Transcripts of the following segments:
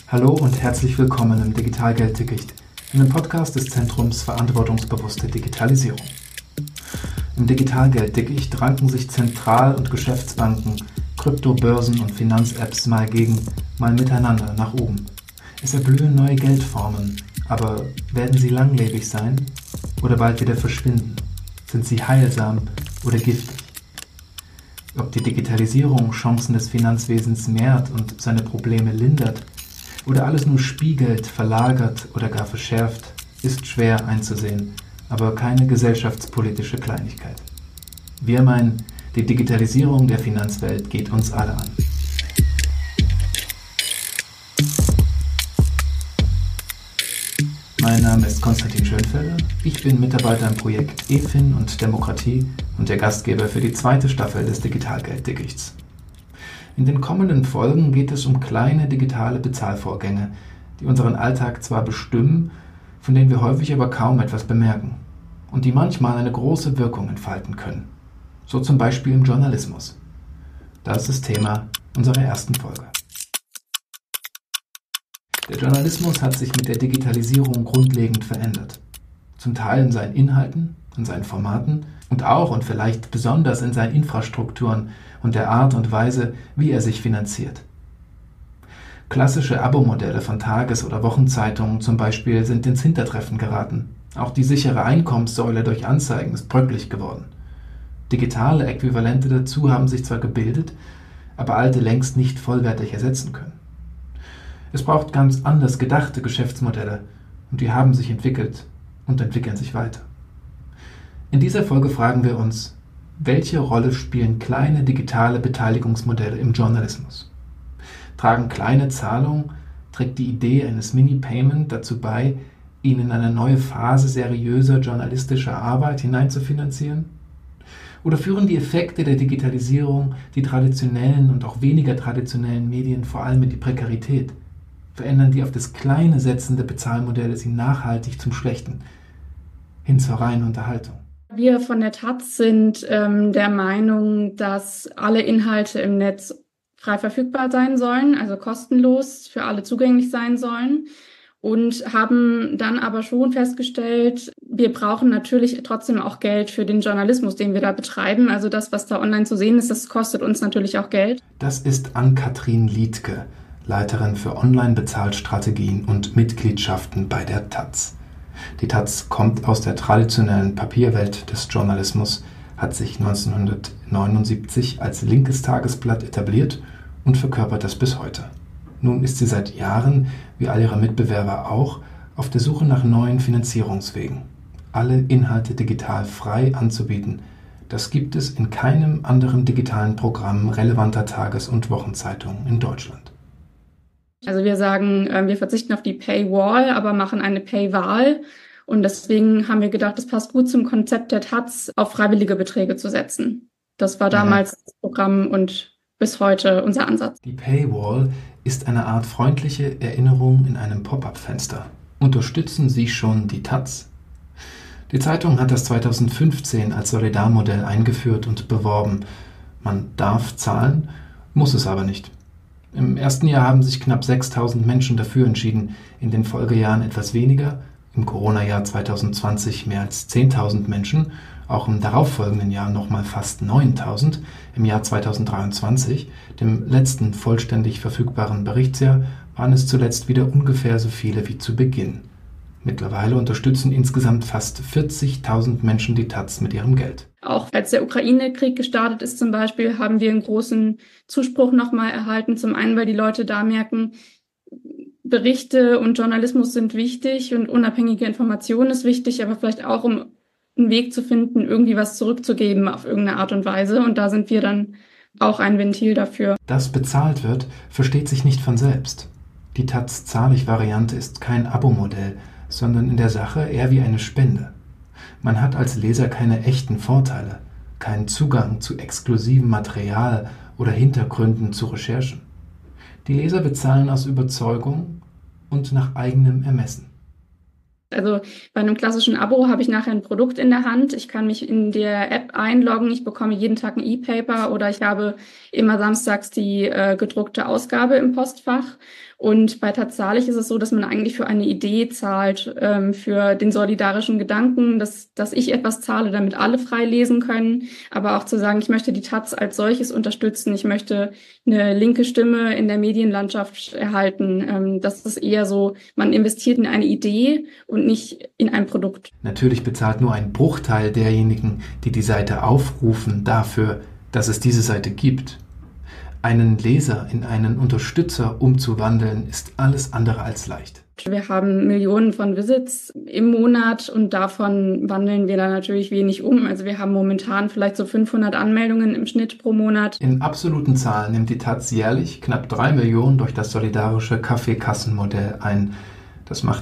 Hallo und herzlich willkommen im Digitalgelddickicht, einem Podcast des Zentrums Verantwortungsbewusste Digitalisierung. Im Digitalgelddickicht ranken sich Zentral- und Geschäftsbanken, Kryptobörsen und Finanz-Apps mal gegen, mal miteinander nach oben. Es erblühen neue Geldformen, aber werden sie langlebig sein oder bald wieder verschwinden? Sind sie heilsam oder giftig? Ob die Digitalisierung Chancen des Finanzwesens mehrt und seine Probleme lindert oder alles nur spiegelt, verlagert oder gar verschärft, ist schwer einzusehen, aber keine gesellschaftspolitische Kleinigkeit. Wir meinen, die Digitalisierung der Finanzwelt geht uns alle an. Mein Name ist Konstantin Schönfelder, ich bin Mitarbeiter im Projekt eFin und Demokratie und der Gastgeber für die zweite Staffel des Digitalgelddickichts. In den kommenden Folgen geht es um kleine digitale Bezahlvorgänge, die unseren Alltag zwar bestimmen, von denen wir häufig aber kaum etwas bemerken und die manchmal eine große Wirkung entfalten können. So zum Beispiel im Journalismus. Das ist Thema unserer ersten Folge. Der Journalismus hat sich mit der Digitalisierung grundlegend verändert. Zum Teil in seinen Inhalten, in seinen Formaten und auch und vielleicht besonders in seinen Infrastrukturen und der Art und Weise, wie er sich finanziert. Klassische Abo-Modelle von Tages- oder Wochenzeitungen zum Beispiel sind ins Hintertreffen geraten. Auch die sichere Einkommenssäule durch Anzeigen ist bröcklich geworden. Digitale Äquivalente dazu haben sich zwar gebildet, aber alte längst nicht vollwertig ersetzen können. Es braucht ganz anders gedachte Geschäftsmodelle und die haben sich entwickelt und entwickeln sich weiter. In dieser Folge fragen wir uns, welche Rolle spielen kleine digitale Beteiligungsmodelle im Journalismus? Tragen kleine Zahlungen, trägt die Idee eines Mini-Payment dazu bei, ihn in eine neue Phase seriöser journalistischer Arbeit hineinzufinanzieren? Oder führen die Effekte der Digitalisierung die traditionellen und auch weniger traditionellen Medien vor allem in die Prekarität? Verändern die auf das Kleine setzende Bezahlmodelle sie nachhaltig zum Schlechten, hin zur reinen Unterhaltung? Wir von der taz sind der Meinung, dass alle Inhalte im Netz frei verfügbar sein sollen, also kostenlos für alle zugänglich sein sollen und haben dann aber schon festgestellt, wir brauchen natürlich trotzdem auch Geld für den Journalismus, den wir da betreiben. Also das, was da online zu sehen ist, das kostet uns natürlich auch Geld. Das ist Ann-Kathrin Liedtke, Leiterin für Online-Bezahlstrategien und Mitgliedschaften bei der taz. Die taz kommt aus der traditionellen Papierwelt des Journalismus, hat sich 1979 als linkes Tagesblatt etabliert und verkörpert das bis heute. Nun ist sie seit Jahren, wie all ihre Mitbewerber auch, auf der Suche nach neuen Finanzierungswegen. Alle Inhalte digital frei anzubieten, das gibt es in keinem anderen digitalen Programm relevanter Tages- und Wochenzeitungen in Deutschland. Also wir sagen, wir verzichten auf die Paywall, aber machen eine Paywall. Und deswegen haben wir gedacht, es passt gut zum Konzept der taz, auf freiwillige Beträge zu setzen. Das war damals das Programm und bis heute unser Ansatz. Die Paywall ist eine Art freundliche Erinnerung in einem Pop-up-Fenster. Unterstützen Sie schon die taz? Die Zeitung hat das 2015 als Solidarmodell eingeführt und beworben. Man darf zahlen, muss es aber nicht. Im ersten Jahr haben sich knapp 6.000 Menschen dafür entschieden, in den Folgejahren etwas weniger, im Corona-Jahr 2020 mehr als 10.000 Menschen, auch im darauffolgenden Jahr nochmal fast 9.000, im Jahr 2023, dem letzten vollständig verfügbaren Berichtsjahr, waren es zuletzt wieder ungefähr so viele wie zu Beginn. Mittlerweile unterstützen insgesamt fast 40.000 Menschen die taz mit ihrem Geld. Auch als der Ukraine-Krieg gestartet ist zum Beispiel, haben wir einen großen Zuspruch nochmal erhalten. Zum einen, weil die Leute da merken, Berichte und Journalismus sind wichtig und unabhängige Information ist wichtig, aber vielleicht auch, um einen Weg zu finden, irgendwie was zurückzugeben auf irgendeine Art und Weise. Und da sind wir dann auch ein Ventil dafür. Dass bezahlt wird, versteht sich nicht von selbst. Die taz-Zahlig-Variante ist kein Abo-Modell, sondern in der Sache eher wie eine Spende. Man hat als Leser keine echten Vorteile, keinen Zugang zu exklusivem Material oder Hintergründen zu Recherchen. Die Leser bezahlen aus Überzeugung und nach eigenem Ermessen. Also bei einem klassischen Abo habe ich nachher ein Produkt in der Hand. Ich kann mich in der App einloggen. Ich bekomme jeden Tag ein E-Paper oder ich habe immer samstags die gedruckte Ausgabe im Postfach. Und bei Tatsächlich ist es so, dass man eigentlich für eine Idee zahlt, für den solidarischen Gedanken, dass ich etwas zahle, damit alle frei lesen können. Aber auch zu sagen, ich möchte die Taz als solches unterstützen. Ich möchte eine linke Stimme in der Medienlandschaft erhalten. Das ist eher so, man investiert in eine Idee und nicht in ein Produkt. Natürlich bezahlt nur ein Bruchteil derjenigen, die die Seite aufrufen, dafür, dass es diese Seite gibt. Einen Leser in einen Unterstützer umzuwandeln, ist alles andere als leicht. Wir haben Millionen von Visits im Monat und davon wandeln wir dann natürlich wenig um. Also wir haben momentan vielleicht so 500 Anmeldungen im Schnitt pro Monat. In absoluten Zahlen nimmt die Taz jährlich knapp 3 Millionen durch das solidarische Kaffeekassenmodell ein. Das macht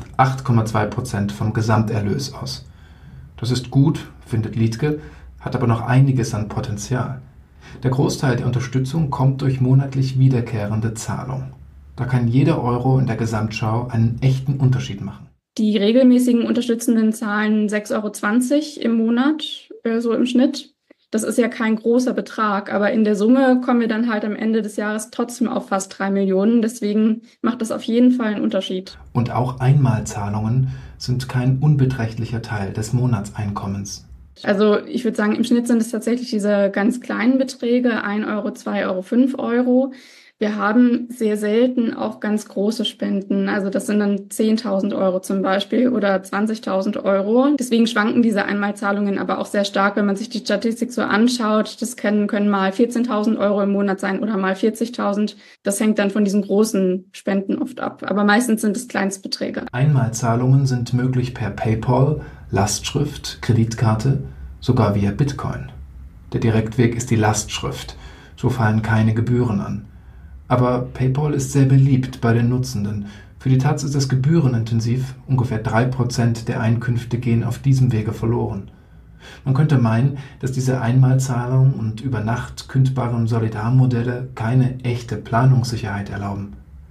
8,2% vom Gesamterlös aus. Das ist gut, findet Liedtke, hat aber noch einiges an Potenzial. Der Großteil der Unterstützung kommt durch monatlich wiederkehrende Zahlung. Da kann jeder Euro in der Gesamtschau einen echten Unterschied machen. Die regelmäßigen Unterstützenden zahlen 6,20 € im Monat, so im Schnitt. Das ist ja kein großer Betrag, aber in der Summe kommen wir dann halt am Ende des Jahres trotzdem auf fast 3 Millionen. Deswegen macht das auf jeden Fall einen Unterschied. Und auch Einmalzahlungen sind kein unbeträchtlicher Teil des Monatseinkommens. Also ich würde sagen, im Schnitt sind es tatsächlich diese ganz kleinen Beträge, 1 Euro, 2 Euro, 5 Euro. Wir haben sehr selten auch ganz große Spenden. Also das sind dann 10.000 € zum Beispiel oder 20.000 €. Deswegen schwanken diese Einmalzahlungen aber auch sehr stark, wenn man sich die Statistik so anschaut. Das können mal 14.000 € im Monat sein oder mal 40.000. Das hängt dann von diesen großen Spenden oft ab. Aber meistens sind es Kleinstbeträge. Einmalzahlungen sind möglich per PayPal, Lastschrift, Kreditkarte, sogar via Bitcoin. Der Direktweg ist die Lastschrift. So fallen keine Gebühren an. Aber PayPal ist sehr beliebt bei den Nutzenden. Für die Taz ist es gebührenintensiv. Ungefähr 3% der Einkünfte gehen auf diesem Wege verloren. Man könnte meinen, dass diese Einmalzahlung und über Nacht kündbaren Solidarmodelle keine echte Planungssicherheit erlauben.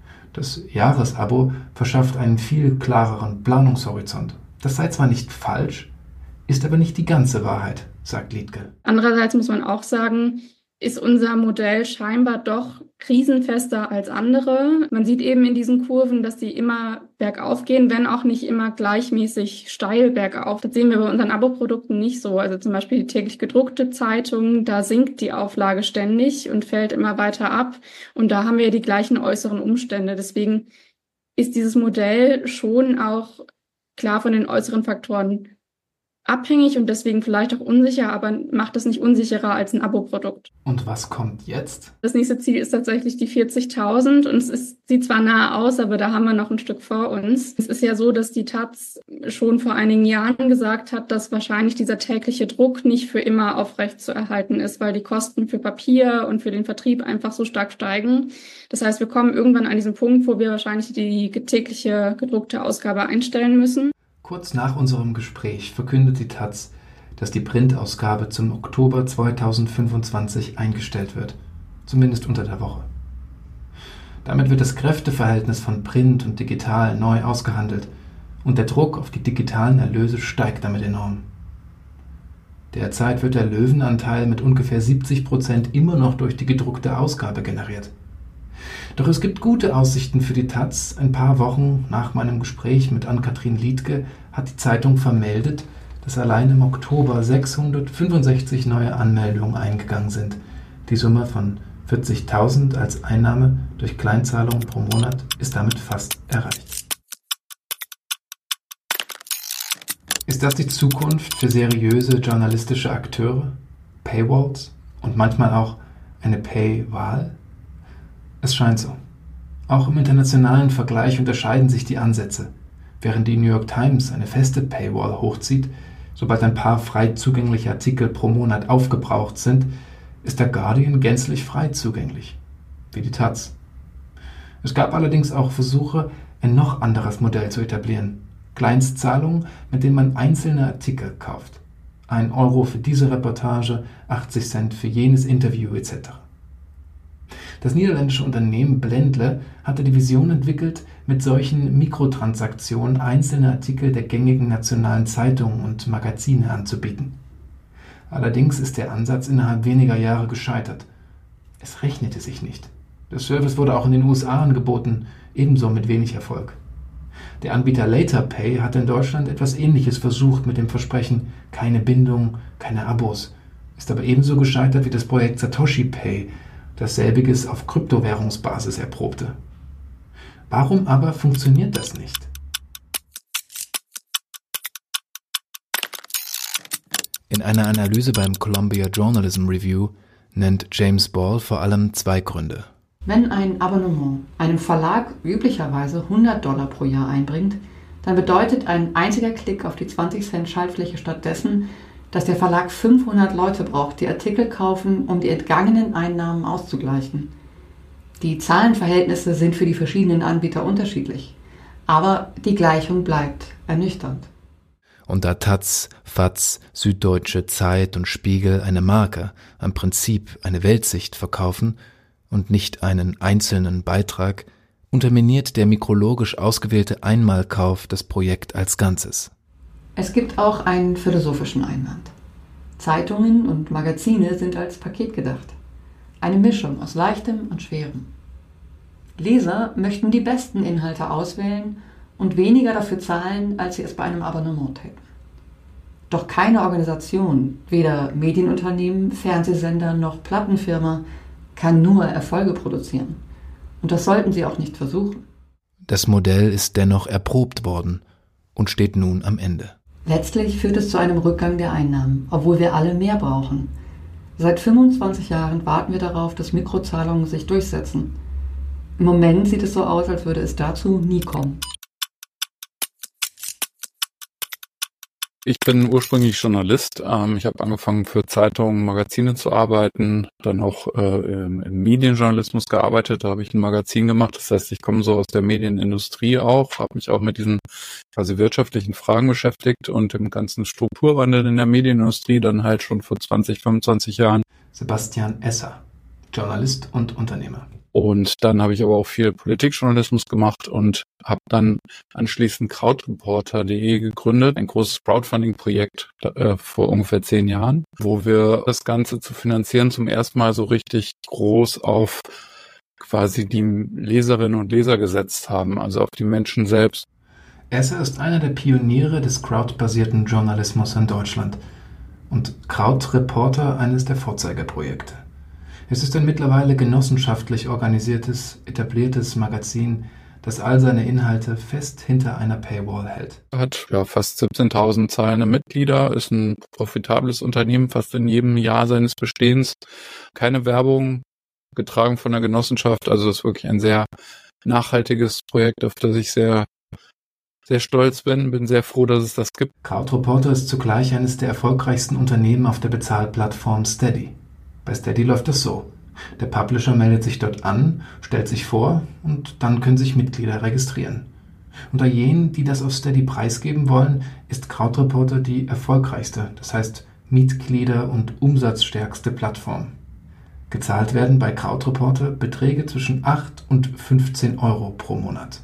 Das Jahresabo verschafft einen viel klareren Planungshorizont. Das sei zwar nicht falsch, ist aber nicht die ganze Wahrheit, sagt Liedtke. Andererseits muss man auch sagen, ist unser Modell scheinbar doch krisenfester als andere. Man sieht eben in diesen Kurven, dass die immer bergauf gehen, wenn auch nicht immer gleichmäßig steil bergauf. Das sehen wir bei unseren Abo-Produkten nicht so. Also zum Beispiel die täglich gedruckte Zeitung, da sinkt die Auflage ständig und fällt immer weiter ab. Und da haben wir die gleichen äußeren Umstände. Deswegen ist dieses Modell schon auch klar von den äußeren Faktoren abhängig und deswegen vielleicht auch unsicher, aber macht es nicht unsicherer als ein Abo-Produkt. Und was kommt jetzt? Das nächste Ziel ist tatsächlich die 40.000 und sieht zwar nahe aus, aber da haben wir noch ein Stück vor uns. Es ist ja so, dass die Taz schon vor einigen Jahren gesagt hat, dass wahrscheinlich dieser tägliche Druck nicht für immer aufrecht zu erhalten ist, weil die Kosten für Papier und für den Vertrieb einfach so stark steigen. Das heißt, wir kommen irgendwann an diesen Punkt, wo wir wahrscheinlich die tägliche gedruckte Ausgabe einstellen müssen. Kurz nach unserem Gespräch verkündet die Taz, dass die Printausgabe zum Oktober 2025 eingestellt wird, zumindest unter der Woche. Damit wird das Kräfteverhältnis von Print und Digital neu ausgehandelt und der Druck auf die digitalen Erlöse steigt damit enorm. Derzeit wird der Löwenanteil mit ungefähr 70% immer noch durch die gedruckte Ausgabe generiert. Doch es gibt gute Aussichten für die Taz. Ein paar Wochen nach meinem Gespräch mit Ann-Kathrin Liedtke hat die Zeitung vermeldet, dass allein im Oktober 665 neue Anmeldungen eingegangen sind. Die Summe von 40.000 als Einnahme durch Kleinzahlungen pro Monat ist damit fast erreicht. Ist das die Zukunft für seriöse journalistische Akteure? Paywalls und manchmal auch eine Paywall? Es scheint so. Auch im internationalen Vergleich unterscheiden sich die Ansätze. Während die New York Times eine feste Paywall hochzieht, sobald ein paar frei zugängliche Artikel pro Monat aufgebraucht sind, ist der Guardian gänzlich frei zugänglich, wie die Taz. Es gab allerdings auch Versuche, ein noch anderes Modell zu etablieren. Kleinstzahlungen, mit denen man einzelne Artikel kauft. 1 Euro für diese Reportage, 80 Cent für jenes Interview etc. Das niederländische Unternehmen Blendle hatte die Vision entwickelt, mit solchen Mikrotransaktionen einzelne Artikel der gängigen nationalen Zeitungen und Magazine anzubieten. Allerdings ist der Ansatz innerhalb weniger Jahre gescheitert. Es rechnete sich nicht. Der Service wurde auch in den USA angeboten, ebenso mit wenig Erfolg. Der Anbieter LaterPay hatte in Deutschland etwas Ähnliches versucht mit dem Versprechen, keine Bindung, keine Abos, ist aber ebenso gescheitert wie das Projekt Satoshi Pay, das selbiges auf Kryptowährungsbasis erprobte. Warum aber funktioniert das nicht? In einer Analyse beim Columbia Journalism Review nennt James Ball vor allem 2 Gründe. Wenn ein Abonnement einem Verlag üblicherweise $100 pro Jahr einbringt, dann bedeutet ein einziger Klick auf die 20 Cent Schaltfläche stattdessen, dass der Verlag 500 Leute braucht, die Artikel kaufen, um die entgangenen Einnahmen auszugleichen. Die Zahlenverhältnisse sind für die verschiedenen Anbieter unterschiedlich, aber die Gleichung bleibt ernüchternd. Und da Taz, FAZ, Süddeutsche, Zeit und Spiegel eine Marke, am Prinzip eine Weltsicht verkaufen und nicht einen einzelnen Beitrag, unterminiert der mikrologisch ausgewählte Einmalkauf das Projekt als Ganzes. Es gibt auch einen philosophischen Einwand. Zeitungen und Magazine sind als Paket gedacht. Eine Mischung aus Leichtem und Schwerem. Leser möchten die besten Inhalte auswählen und weniger dafür zahlen, als sie es bei einem Abonnement täten. Doch keine Organisation, weder Medienunternehmen, Fernsehsender noch Plattenfirma, kann nur Erfolge produzieren. Und das sollten sie auch nicht versuchen. Das Modell ist dennoch erprobt worden und steht nun am Ende. Letztlich führt es zu einem Rückgang der Einnahmen, obwohl wir alle mehr brauchen. Seit 25 Jahren warten wir darauf, dass Mikrozahlungen sich durchsetzen. Im Moment sieht es so aus, als würde es dazu nie kommen. Ich bin ursprünglich Journalist. Ich habe angefangen für Zeitungen, Magazine zu arbeiten, dann auch im Medienjournalismus gearbeitet. Da habe ich ein Magazin gemacht. Das heißt, ich komme so aus der Medienindustrie auch, habe mich auch mit diesen quasi wirtschaftlichen Fragen beschäftigt und dem ganzen Strukturwandel in der Medienindustrie dann halt schon vor 20, 25 Jahren. Sebastian Esser, Journalist und Unternehmer. Und dann habe ich aber auch viel Politikjournalismus gemacht und habe dann anschließend Crowdreporter.de gegründet, ein großes Crowdfunding-Projekt vor ungefähr 10 Jahren, wo wir das Ganze zu finanzieren zum ersten Mal so richtig groß auf quasi die Leserinnen und Leser gesetzt haben, also auf die Menschen selbst. Esser ist einer der Pioniere des crowdbasierten Journalismus in Deutschland und Crowdreporter eines der Vorzeigeprojekte. Es ist ein mittlerweile genossenschaftlich organisiertes, etabliertes Magazin, das all seine Inhalte fest hinter einer Paywall hält. Hat ja fast 17.000 zahlende Mitglieder, ist ein profitables Unternehmen, fast in jedem Jahr seines Bestehens. Keine Werbung, getragen von der Genossenschaft, also das ist wirklich ein sehr nachhaltiges Projekt, auf das ich sehr, sehr stolz bin sehr froh, dass es das gibt. Crowdreporter ist zugleich eines der erfolgreichsten Unternehmen auf der Bezahlplattform Steady. Bei Steady läuft es so. Der Publisher meldet sich dort an, stellt sich vor und dann können sich Mitglieder registrieren. Unter jenen, die das auf Steady preisgeben wollen, ist Crowdreporter die erfolgreichste, das heißt Mitglieder- und umsatzstärkste Plattform. Gezahlt werden bei Crowdreporter Beträge zwischen 8 und 15 Euro pro Monat.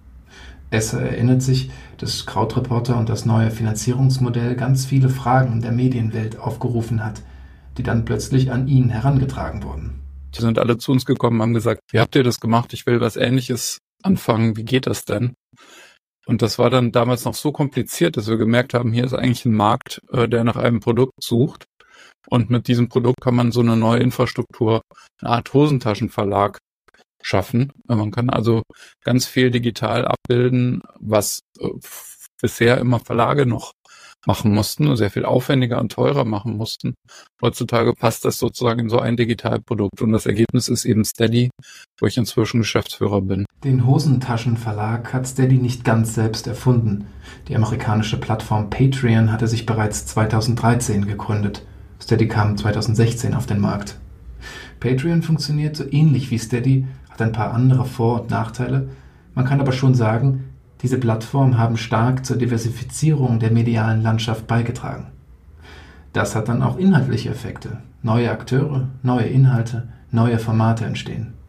Esser erinnert sich, dass Crowdreporter und das neue Finanzierungsmodell ganz viele Fragen der Medienwelt aufgerufen hat, die dann plötzlich an ihn herangetragen wurden. Die sind alle zu uns gekommen, haben gesagt, wie habt ihr das gemacht? Ich will was Ähnliches anfangen. Wie geht das denn? Und das war dann damals noch so kompliziert, dass wir gemerkt haben, hier ist eigentlich ein Markt, der nach einem Produkt sucht. Und mit diesem Produkt kann man so eine neue Infrastruktur, eine Art Hosentaschenverlag schaffen. Man kann also ganz viel digital abbilden, was bisher immer Verlage noch machen mussten, sehr viel aufwendiger und teurer machen mussten. Heutzutage passt das sozusagen in so ein Digitalprodukt und das Ergebnis ist eben Steady, wo ich inzwischen Geschäftsführer bin. Den Hosentaschenverlag hat Steady nicht ganz selbst erfunden. Die amerikanische Plattform Patreon hatte sich bereits 2013 gegründet. Steady kam 2016 auf den Markt. Patreon funktioniert so ähnlich wie Steady, hat ein paar andere Vor- und Nachteile. Man kann aber schon sagen, diese Plattformen haben stark zur Diversifizierung der medialen Landschaft beigetragen. Das hat dann auch inhaltliche Effekte. Neue Akteure, neue Inhalte, neue Formate entstehen.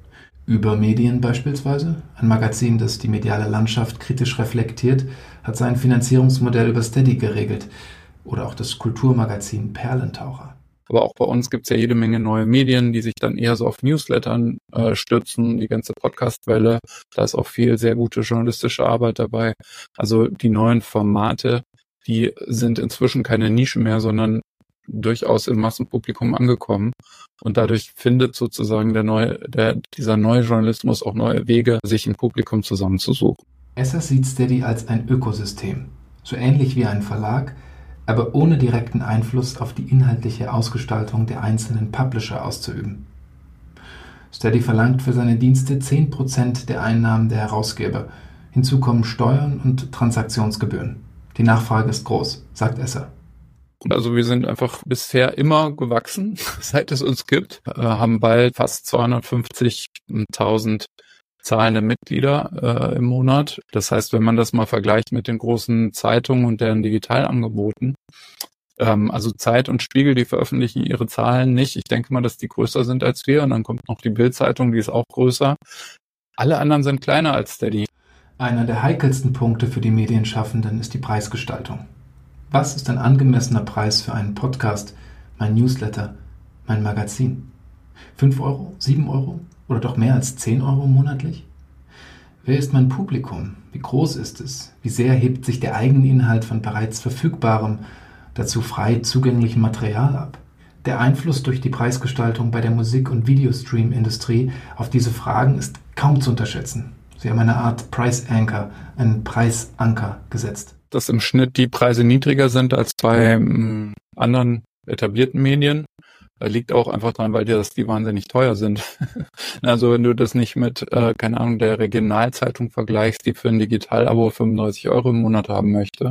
Übermedien beispielsweise, ein Magazin, das die mediale Landschaft kritisch reflektiert, hat sein Finanzierungsmodell über Steady geregelt. Oder auch das Kulturmagazin Perlentaucher. Aber auch bei uns gibt's ja jede Menge neue Medien, die sich dann eher so auf Newslettern stützen, die ganze Podcast-Welle. Da ist auch viel sehr gute journalistische Arbeit dabei. Also die neuen Formate, die sind inzwischen keine Nische mehr, sondern durchaus im Massenpublikum angekommen. Und dadurch findet sozusagen dieser neue Journalismus auch neue Wege, sich ein Publikum zusammenzusuchen. Esser sieht Steady als ein Ökosystem, so ähnlich wie ein Verlag, aber ohne direkten Einfluss auf die inhaltliche Ausgestaltung der einzelnen Publisher auszuüben. Steady verlangt für seine Dienste 10% der Einnahmen der Herausgeber. Hinzu kommen Steuern und Transaktionsgebühren. Die Nachfrage ist groß, sagt Esser. Also wir sind einfach bisher immer gewachsen, seit es uns gibt, haben bald fast 250.000 zahlende Mitglieder im Monat. Das heißt, wenn man das mal vergleicht mit den großen Zeitungen und deren Digitalangeboten, also Zeit und Spiegel, die veröffentlichen ihre Zahlen nicht. Ich denke mal, dass die größer sind als wir. Und dann kommt noch die Bild-Zeitung, die ist auch größer. Alle anderen sind kleiner als Steady. Einer der heikelsten Punkte für die Medienschaffenden ist die Preisgestaltung. Was ist ein angemessener Preis für einen Podcast, mein Newsletter, mein Magazin? 5 Euro, 7 Euro oder doch mehr als 10 Euro monatlich? Wer ist mein Publikum? Wie groß ist es? Wie sehr hebt sich der Eigeninhalt von bereits verfügbarem, dazu frei zugänglichem Material ab? Der Einfluss durch die Preisgestaltung bei der Musik- und Videostream-Industrie auf diese Fragen ist kaum zu unterschätzen. Sie haben eine Art Price Anchor, einen Preisanker gesetzt. Dass im Schnitt die Preise niedriger sind als bei anderen etablierten Medien, liegt auch einfach daran, weil die wahnsinnig teuer sind. Also wenn du das nicht mit, keine Ahnung, der Regionalzeitung vergleichst, die für ein Digitalabo 35 Euro im Monat haben möchte,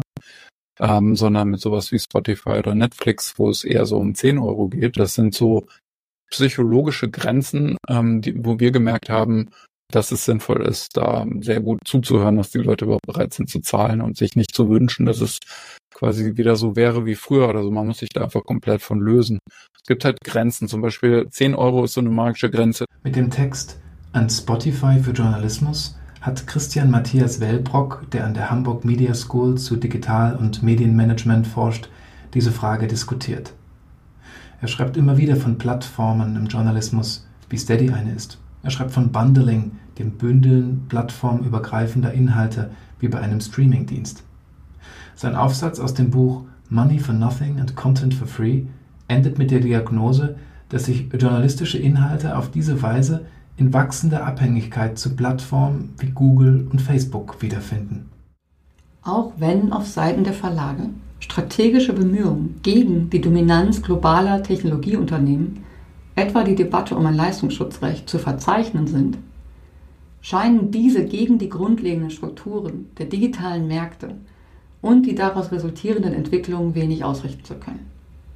sondern mit sowas wie Spotify oder Netflix, wo es eher so um 10 Euro geht. Das sind so psychologische Grenzen, wo wir gemerkt haben, dass es sinnvoll ist, da sehr gut zuzuhören, dass die Leute überhaupt bereit sind zu zahlen und sich nicht zu wünschen, dass es quasi wieder so wäre wie früher oder so. Man muss sich da einfach komplett von lösen. Es gibt halt Grenzen, zum Beispiel 10 Euro ist so eine magische Grenze. Mit dem Text An Spotify für Journalismus hat Christian Matthias Wellbrock, der an der Hamburg Media School zu Digital- und Medienmanagement forscht, diese Frage diskutiert. Er schreibt immer wieder von Plattformen im Journalismus, wie Steady eine ist. Er schreibt von Bundling, dem Bündeln plattformübergreifender Inhalte, wie bei einem Streamingdienst. Sein Aufsatz aus dem Buch Money for Nothing and Content for Free endet mit der Diagnose, dass sich journalistische Inhalte auf diese Weise in wachsender Abhängigkeit zu Plattformen wie Google und Facebook wiederfinden. Auch wenn auf Seiten der Verlage strategische Bemühungen gegen die Dominanz globaler Technologieunternehmen, etwa die Debatte um ein Leistungsschutzrecht, zu verzeichnen sind, scheinen diese gegen die grundlegenden Strukturen der digitalen Märkte und die daraus resultierenden Entwicklungen wenig ausrichten zu können.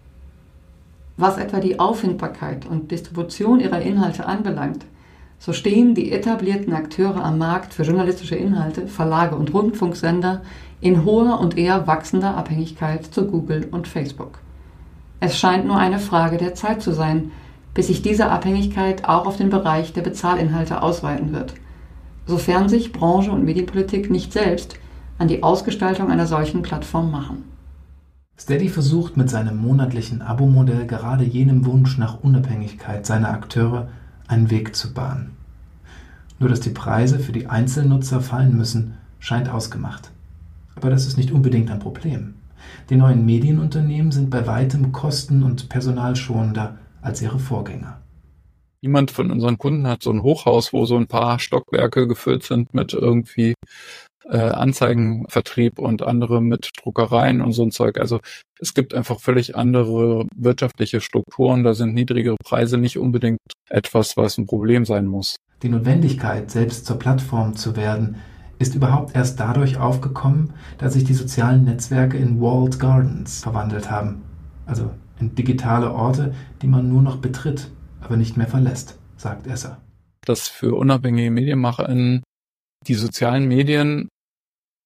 Was etwa die Auffindbarkeit und Distribution ihrer Inhalte anbelangt, so stehen die etablierten Akteure am Markt für journalistische Inhalte, Verlage und Rundfunksender in hoher und eher wachsender Abhängigkeit zu Google und Facebook. Es scheint nur eine Frage der Zeit zu sein, bis sich diese Abhängigkeit auch auf den Bereich der Bezahlinhalte ausweiten wird, sofern sich Branche und Medienpolitik nicht selbst an die Ausgestaltung einer solchen Plattform machen. Steady versucht mit seinem monatlichen Abo-Modell gerade jenem Wunsch nach Unabhängigkeit seiner Akteure einen Weg zu bahnen. Nur dass die Preise für die Einzelnutzer fallen müssen, scheint ausgemacht. Aber das ist nicht unbedingt ein Problem. Die neuen Medienunternehmen sind bei weitem kosten- und personalschonender als ihre Vorgänger. Niemand von unseren Kunden hat so ein Hochhaus, wo so ein paar Stockwerke gefüllt sind mit irgendwie Anzeigenvertrieb und andere mit Druckereien und so ein Zeug. Also es gibt einfach völlig andere wirtschaftliche Strukturen. Da sind niedrigere Preise nicht unbedingt etwas, was ein Problem sein muss. Die Notwendigkeit, selbst zur Plattform zu werden, ist überhaupt erst dadurch aufgekommen, dass sich die sozialen Netzwerke in Walled Gardens verwandelt haben. Also in digitale Orte, die man nur noch betritt, aber nicht mehr verlässt, sagt Esser. Dass für unabhängige MedienmacherInnen die sozialen Medien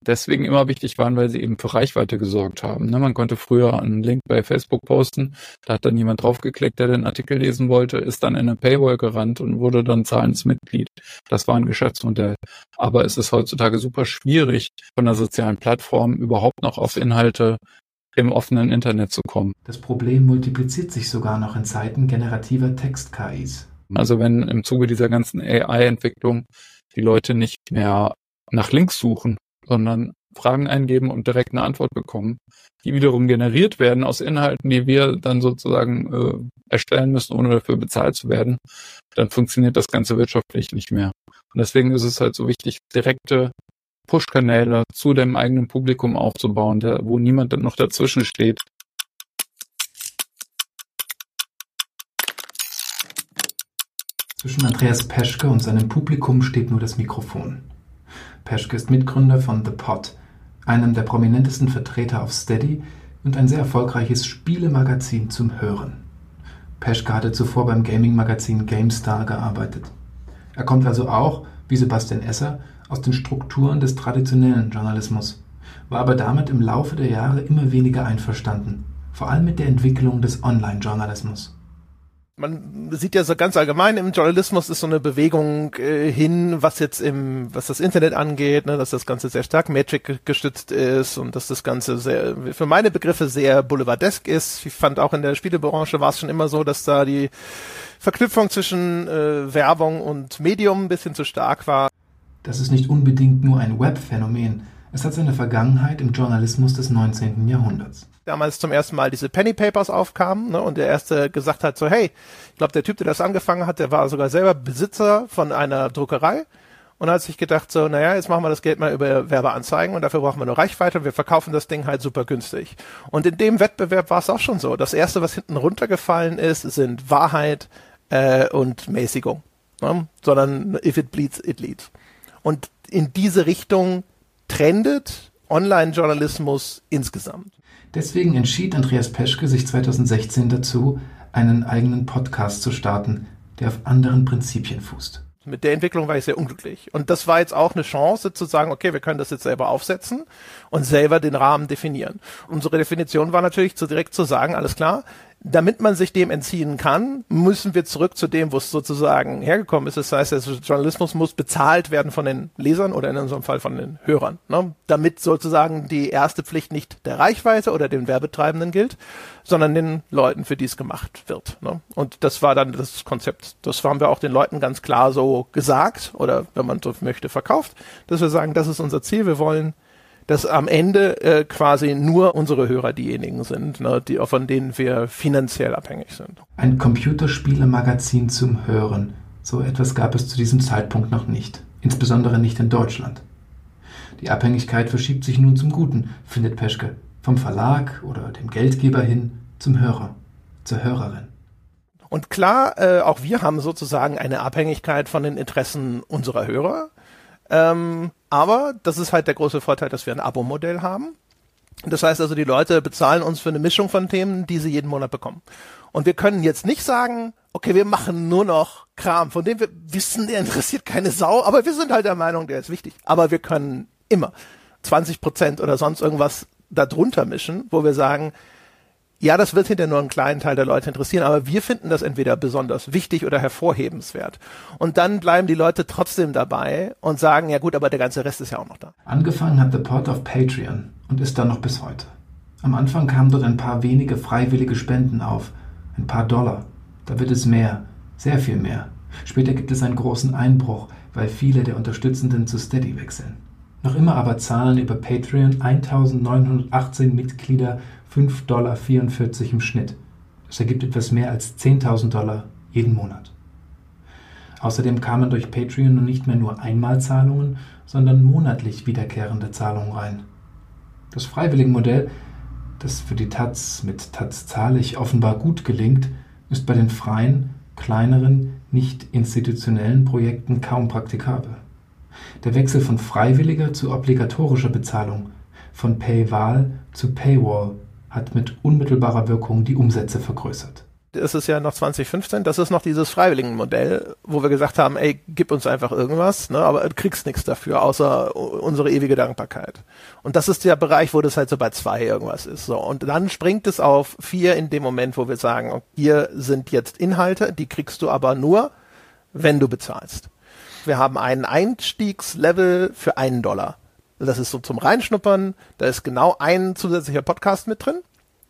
deswegen immer wichtig waren, weil sie eben für Reichweite gesorgt haben. Ne, man konnte früher einen Link bei Facebook posten, da hat dann jemand draufgeklickt, der den Artikel lesen wollte, ist dann in eine Paywall gerannt und wurde dann Zahlensmitglied. Das war ein Geschäftsmodell. Aber es ist heutzutage super schwierig, von einer sozialen Plattform überhaupt noch auf Inhalte im offenen Internet zu kommen. Das Problem multipliziert sich sogar noch in Zeiten generativer Text-KIs. Also wenn im Zuge dieser ganzen AI-Entwicklung die Leute nicht mehr nach Links suchen, sondern Fragen eingeben und direkt eine Antwort bekommen, die wiederum generiert werden aus Inhalten, die wir dann sozusagen erstellen müssen, ohne dafür bezahlt zu werden, dann funktioniert das Ganze wirtschaftlich nicht mehr. Und deswegen ist es halt so wichtig, direkte Push-Kanäle zu dem eigenen Publikum aufzubauen, wo niemand dann noch dazwischen steht. Zwischen Andreas Peschke und seinem Publikum steht nur das Mikrofon. Peschke ist Mitgründer von The Pod, einem der prominentesten Vertreter auf Steady und ein sehr erfolgreiches Spielemagazin zum Hören. Peschke hatte zuvor beim Gaming-Magazin GameStar gearbeitet. Er kommt also auch, wie Sebastian Esser, aus den Strukturen des traditionellen Journalismus, war aber damit im Laufe der Jahre immer weniger einverstanden, vor allem mit der Entwicklung des Online-Journalismus. Man sieht ja so ganz allgemein im Journalismus ist so eine Bewegung hin, was das Internet angeht, ne, dass das Ganze sehr stark Metric gestützt ist und dass das Ganze sehr, für meine Begriffe sehr boulevardesk ist. Ich fand auch in der Spielebranche war es schon immer so, dass da die Verknüpfung zwischen Werbung und Medium ein bisschen zu stark war. Das ist nicht unbedingt nur ein Webphänomen. Es hat seine Vergangenheit im Journalismus des 19. Jahrhunderts. Damals zum ersten Mal diese Penny Papers aufkamen, ne, und der erste gesagt hat so, hey, ich glaube, der Typ, der das angefangen hat, der war sogar selber Besitzer von einer Druckerei und hat sich gedacht so, naja, jetzt machen wir das Geld mal über Werbeanzeigen und dafür brauchen wir nur Reichweite, wir verkaufen das Ding halt super günstig. Und in dem Wettbewerb war es auch schon so. Das erste, was hinten runtergefallen ist, sind Wahrheit und Mäßigung, ne, sondern if it bleeds, it leads. Und in diese Richtung trendet Online-Journalismus insgesamt. Deswegen entschied Andreas Peschke sich 2016 dazu, einen eigenen Podcast zu starten, der auf anderen Prinzipien fußt. Mit der Entwicklung war ich sehr unglücklich. Und das war jetzt auch eine Chance zu sagen, okay, wir können das jetzt selber aufsetzen und selber den Rahmen definieren. Unsere Definition war natürlich direkt zu sagen, alles klar, damit man sich dem entziehen kann, müssen wir zurück zu dem, wo es sozusagen hergekommen ist. Das heißt, der Journalismus muss bezahlt werden von den Lesern oder in unserem Fall von den Hörern, ne? Damit sozusagen die erste Pflicht nicht der Reichweite oder den Werbetreibenden gilt, sondern den Leuten, für die es gemacht wird, ne? Und das war dann das Konzept. Das haben wir auch den Leuten ganz klar so gesagt oder, wenn man so möchte, verkauft, dass wir sagen, das ist unser Ziel. Wir wollen, dass am Ende quasi nur unsere Hörer diejenigen sind, ne, von denen wir finanziell abhängig sind. Ein Computerspielemagazin zum Hören. So etwas gab es zu diesem Zeitpunkt noch nicht, insbesondere nicht in Deutschland. Die Abhängigkeit verschiebt sich nun zum Guten, findet Peschke, vom Verlag oder dem Geldgeber hin zum Hörer, zur Hörerin. Und klar, auch wir haben sozusagen eine Abhängigkeit von den Interessen unserer Hörer. Aber das ist halt der große Vorteil, dass wir ein Abo-Modell haben. Das heißt also, die Leute bezahlen uns für eine Mischung von Themen, die sie jeden Monat bekommen. Und wir können jetzt nicht sagen, okay, wir machen nur noch Kram, von dem wir wissen, der interessiert keine Sau, aber wir sind halt der Meinung, der ist wichtig. Aber wir können immer 20% oder sonst irgendwas darunter mischen, wo wir sagen, ja, das wird hinterher nur einen kleinen Teil der Leute interessieren, aber wir finden das entweder besonders wichtig oder hervorhebenswert. Und dann bleiben die Leute trotzdem dabei und sagen, ja gut, aber der ganze Rest ist ja auch noch da. Angefangen hat The Pod auf Patreon und ist da noch bis heute. Am Anfang kamen dort ein paar wenige freiwillige Spenden auf, ein paar $. Da wird es mehr, sehr viel mehr. Später gibt es einen großen Einbruch, weil viele der Unterstützenden zu Steady wechseln. Noch immer aber zahlen über Patreon 1918 Mitglieder $5,44 im Schnitt. Das ergibt etwas mehr als $10.000 jeden Monat. Außerdem kamen durch Patreon nun nicht mehr nur Einmalzahlungen, sondern monatlich wiederkehrende Zahlungen rein. Das Freiwilligenmodell, das für die Taz mit Taz zahle ich offenbar gut gelingt, ist bei den freien, kleineren, nicht institutionellen Projekten kaum praktikabel. Der Wechsel von freiwilliger zu obligatorischer Bezahlung, von Paywall zu Paywall, hat mit unmittelbarer Wirkung die Umsätze vergrößert. ist es ja noch 2015, das ist noch dieses Freiwilligenmodell, wo wir gesagt haben, ey, gib uns einfach irgendwas, ne, aber du kriegst nichts dafür, außer unsere ewige Dankbarkeit. Und das ist der Bereich, wo das halt so bei 2 irgendwas ist. So. Und dann springt es auf 4 in dem Moment, wo wir sagen, okay, hier sind jetzt Inhalte, die kriegst du aber nur, wenn du bezahlst. Wir haben einen Einstiegslevel für $1. Das ist so zum Reinschnuppern, da ist genau ein zusätzlicher Podcast mit drin.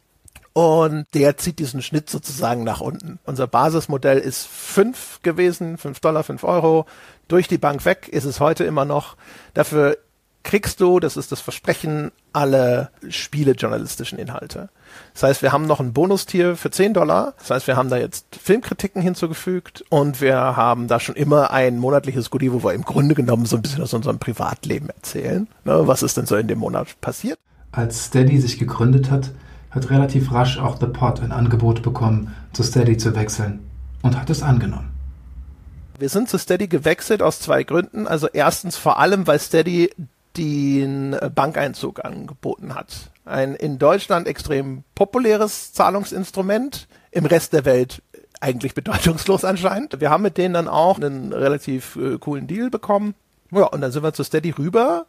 Und der zieht diesen Schnitt sozusagen nach unten. Unser Basismodell ist 5 gewesen, $5, 5 Euro. Durch die Bank weg ist es heute immer noch. Dafür kriegst du, das ist das Versprechen, alle spielejournalistischen Inhalte. Das heißt, wir haben noch ein Bonustier für $10. Das heißt, wir haben da jetzt Filmkritiken hinzugefügt und wir haben da schon immer ein monatliches Goodie, wo wir im Grunde genommen so ein bisschen aus unserem Privatleben erzählen. Ne, was ist denn so in dem Monat passiert? Als Steady sich gegründet hat relativ rasch auch The Pod ein Angebot bekommen, zu Steady zu wechseln und hat es angenommen. Wir sind zu Steady gewechselt aus 2 Gründen. Also erstens vor allem, weil Steady den Bankeinzug angeboten hat. Ein in Deutschland extrem populäres Zahlungsinstrument, im Rest der Welt eigentlich bedeutungslos anscheinend. Wir haben mit denen dann auch einen relativ coolen Deal bekommen. Ja, und dann sind wir zu Steady rüber.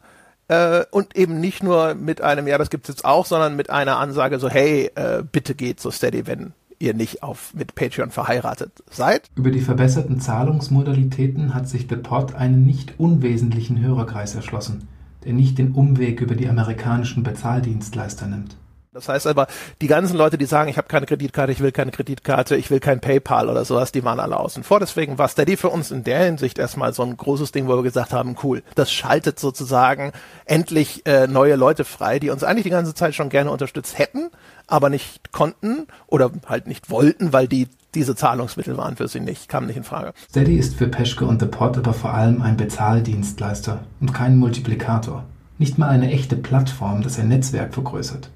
Und eben nicht nur mit einem, ja, das gibt's jetzt auch, sondern mit einer Ansage so, hey, bitte geht zu Steady, wenn ihr nicht mit Patreon verheiratet seid. Über die verbesserten Zahlungsmodalitäten hat sich The Pod einen nicht unwesentlichen Hörerkreis erschlossen, der nicht den Umweg über die amerikanischen Bezahldienstleister nimmt. Das heißt aber, die ganzen Leute, die sagen, ich habe keine Kreditkarte, ich will keine Kreditkarte, ich will kein PayPal oder sowas, die waren alle außen vor. Deswegen war Steady für uns in der Hinsicht erstmal so ein großes Ding, wo wir gesagt haben, cool, das schaltet sozusagen endlich neue Leute frei, die uns eigentlich die ganze Zeit schon gerne unterstützt hätten, aber nicht konnten oder halt nicht wollten, weil diese Zahlungsmittel waren für sie nicht, kamen nicht in Frage. Steady ist für Peschke und The Pod aber vor allem ein Bezahldienstleister und kein Multiplikator. Nicht mal eine echte Plattform, das ein Netzwerk vergrößert.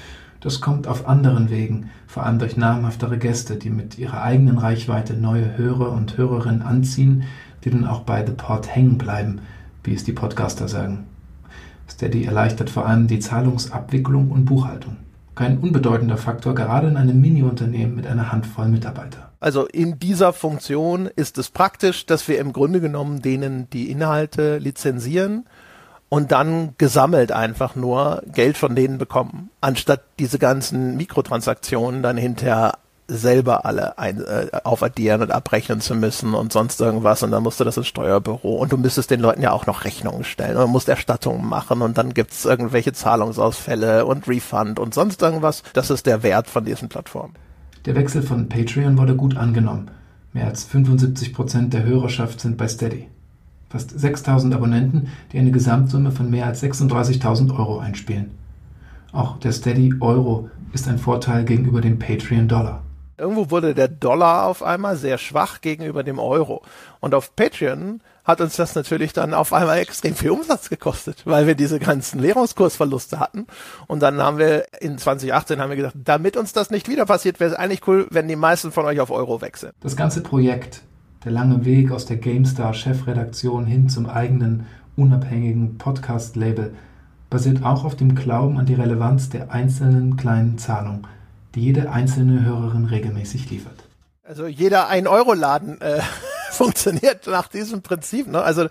Das kommt auf anderen Wegen, vor allem durch namhaftere Gäste, die mit ihrer eigenen Reichweite neue Hörer und Hörerinnen anziehen, die dann auch bei The Pod hängen bleiben, wie es die Podcaster sagen. Steady erleichtert vor allem die Zahlungsabwicklung und Buchhaltung. Kein unbedeutender Faktor, gerade in einem Mini-Unternehmen mit einer Handvoll Mitarbeiter. Also in dieser Funktion ist es praktisch, dass wir im Grunde genommen denen die Inhalte lizenzieren und dann gesammelt einfach nur Geld von denen bekommen, anstatt diese ganzen Mikrotransaktionen dann hinterher selber alle aufaddieren und abrechnen zu müssen und sonst irgendwas, und dann musst du das ins Steuerbüro und du müsstest den Leuten ja auch noch Rechnungen stellen und musst Erstattungen machen und dann gibt's irgendwelche Zahlungsausfälle und Refund und sonst irgendwas. Das ist der Wert von diesen Plattformen. Der Wechsel von Patreon wurde gut angenommen. Mehr als 75% der Hörerschaft sind bei Steady. Fast 6.000 Abonnenten, die eine Gesamtsumme von mehr als 36.000 Euro einspielen. Auch der Steady Euro ist ein Vorteil gegenüber dem Patreon Dollar. Irgendwo wurde der Dollar auf einmal sehr schwach gegenüber dem Euro. Und auf Patreon hat uns das natürlich dann auf einmal extrem viel Umsatz gekostet, weil wir diese ganzen Währungskursverluste hatten. Und dann haben wir in 2018 gedacht, damit uns das nicht wieder passiert, wäre es eigentlich cool, wenn die meisten von euch auf Euro wechseln. Das ganze Projekt, der lange Weg aus der GameStar-Chefredaktion hin zum eigenen, unabhängigen Podcast-Label, basiert auch auf dem Glauben an die Relevanz der einzelnen kleinen Zahlung, die jede einzelne Hörerin regelmäßig liefert. Also jeder 1-Euro-Laden funktioniert nach diesem Prinzip, ne? Also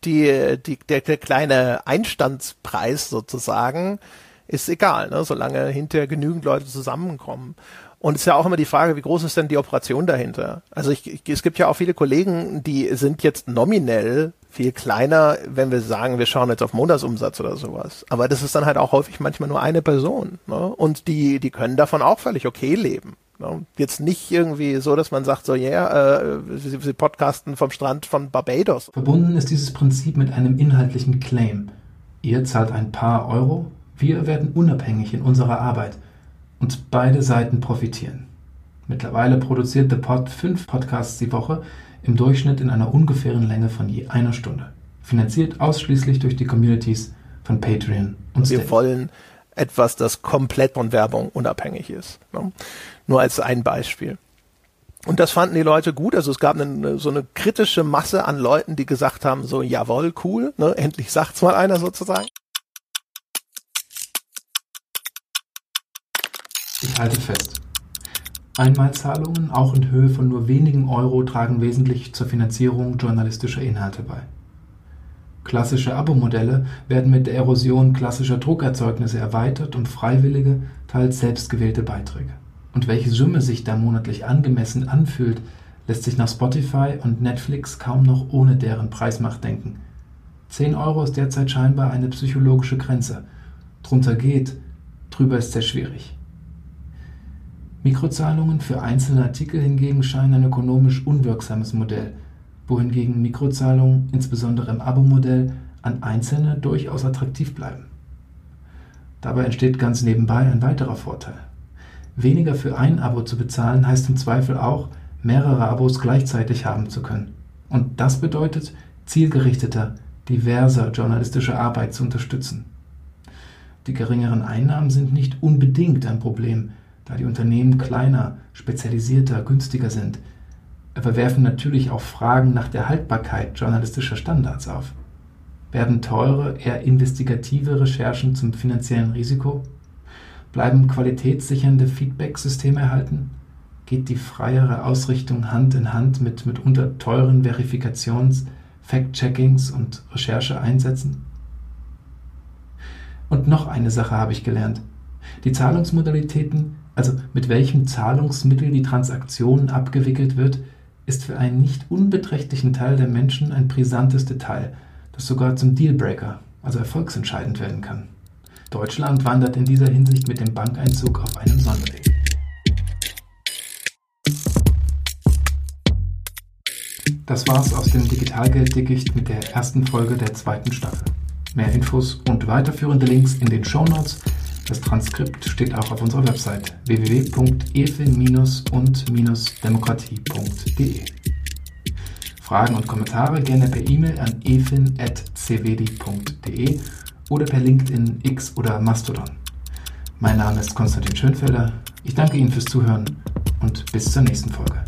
der kleine Einstandspreis sozusagen ist egal, ne? Solange hinterher genügend Leute zusammenkommen. Und es ist ja auch immer die Frage, wie groß ist denn die Operation dahinter? Also es gibt ja auch viele Kollegen, die sind jetzt nominell viel kleiner, wenn wir sagen, wir schauen jetzt auf Monatsumsatz oder sowas. Aber das ist dann halt auch häufig manchmal nur eine Person, ne? Und die können davon auch völlig okay leben. Ne? Jetzt nicht irgendwie so, dass man sagt, so, sie podcasten vom Strand von Barbados. Verbunden ist dieses Prinzip mit einem inhaltlichen Claim. Ihr zahlt ein paar Euro, wir werden unabhängig in unserer Arbeit. Und beide Seiten profitieren. Mittlerweile produziert The Pod 5 Podcasts die Woche, im Durchschnitt in einer ungefähren Länge von je einer Stunde. Finanziert ausschließlich durch die Communities von Patreon und Steady. Wir wollen etwas, das komplett von Werbung unabhängig ist. Ne? Nur als ein Beispiel. Und das fanden die Leute gut. Also es gab so eine kritische Masse an Leuten, die gesagt haben, so, jawohl, cool, ne? Endlich sagt's mal einer sozusagen. Ich halte fest. Einmalzahlungen, auch in Höhe von nur wenigen Euro, tragen wesentlich zur Finanzierung journalistischer Inhalte bei. Klassische Abo-Modelle werden mit der Erosion klassischer Druckerzeugnisse erweitert und freiwillige, teils selbstgewählte Beiträge. Und welche Summe sich da monatlich angemessen anfühlt, lässt sich nach Spotify und Netflix kaum noch ohne deren Preismacht denken. 10 Euro ist derzeit scheinbar eine psychologische Grenze. Drunter geht, drüber ist sehr schwierig. Mikrozahlungen für einzelne Artikel hingegen scheinen ein ökonomisch unwirksames Modell, wohingegen Mikrozahlungen, insbesondere im Abo-Modell, an Einzelne durchaus attraktiv bleiben. Dabei entsteht ganz nebenbei ein weiterer Vorteil. Weniger für ein Abo zu bezahlen, heißt im Zweifel auch, mehrere Abos gleichzeitig haben zu können. Und das bedeutet, zielgerichteter, diverser journalistische Arbeit zu unterstützen. Die geringeren Einnahmen sind nicht unbedingt ein Problem, da die Unternehmen kleiner, spezialisierter, günstiger sind, aber werfen natürlich auch Fragen nach der Haltbarkeit journalistischer Standards auf. Werden teure, eher investigative Recherchen zum finanziellen Risiko? Bleiben qualitätssichernde Feedback-Systeme erhalten? Geht die freiere Ausrichtung Hand in Hand mit mitunter teuren Verifikations-, Fact-Checkings und Rechercheeinsätzen? Und noch eine Sache habe ich gelernt. Die Zahlungsmodalitäten, also mit welchem Zahlungsmittel die Transaktion abgewickelt wird, ist für einen nicht unbeträchtlichen Teil der Menschen ein brisantes Detail, das sogar zum Dealbreaker, also erfolgsentscheidend werden kann. Deutschland wandert in dieser Hinsicht mit dem Bankeinzug auf einem Sonderweg. Das war's aus dem Digitalgeld-Dickicht mit der ersten Folge der 2. Staffel. Mehr Infos und weiterführende Links in den Shownotes. Das Transkript steht auch auf unserer Website www.efin-und-demokratie.de. Fragen und Kommentare gerne per E-Mail an efin@cvedi.de oder per LinkedIn, X oder Mastodon. Mein Name ist Konstantin Schönfelder. Ich danke Ihnen fürs Zuhören und bis zur nächsten Folge.